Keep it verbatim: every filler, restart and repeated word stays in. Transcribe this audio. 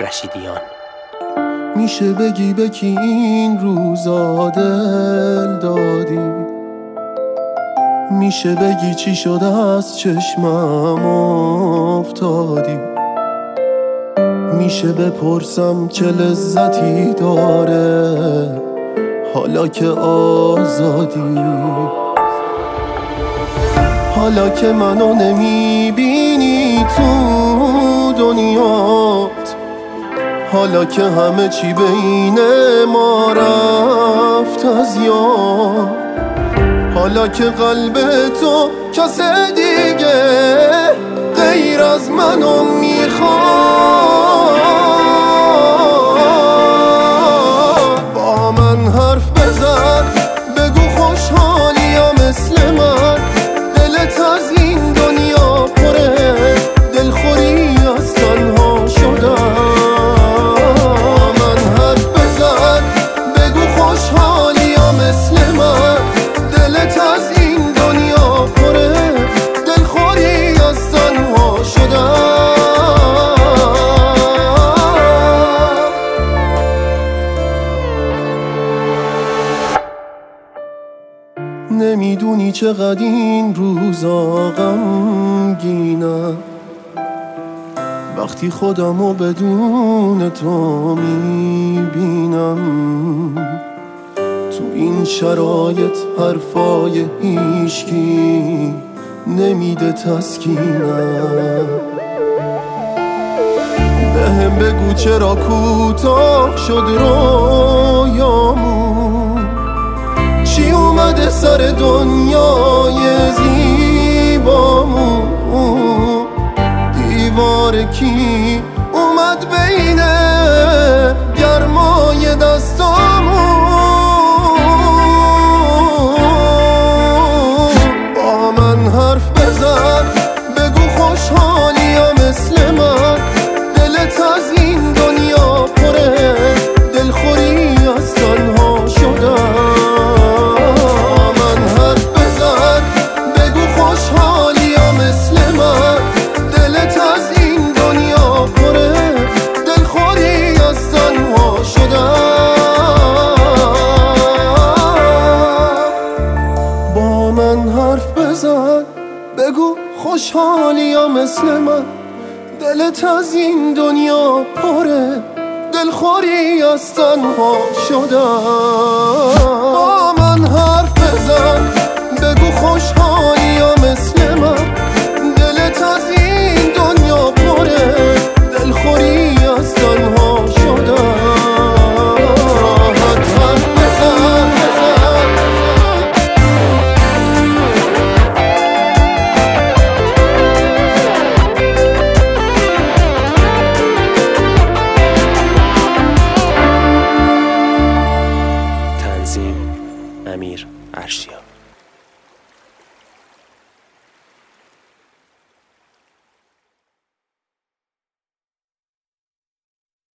رشیدیان. میشه بگی به کی این روزا دل دادی؟ میشه بگی چی شده از چشمم افتادی؟ میشه بپرسم چه لذتی داره حالا که آزادی؟ حالا که منو نمیبینی تو دنیات، حالا که همه چی بین ما رفت از یاد، حالا که قلب تو کس دیگه غیر از منو میخواد، با من حرف بزن بگو خوشحالی یا مثل من، دلت از این دنیا پره دلخوری از تنها شدن. من حرف بزن بگو خوشحالی یا مثل من، دلت از این دنیا پره دلخوری از تنها شدن. نمیدونی چقدر این روزا غمگینم، وقتی خودمو بدون تو میبینم. تو این شرایط حرفای هیچکی نمیده تسکینم. بهم بگو چرا کوتاه شد رویامون، چی اومده سر دنیای زیبامون؟ دیوار کی اومد بین گرمای دستامون؟ با من حرف بزن بگو خوشحالی یا مثل من، دلت از این دنیا پره دلخوری از تنها شدن. بگو خوشحالی یا مثل من، دلت از این دنیا پره دلخوری از تنها شدن. با من حرف بزن بگو خوشحالی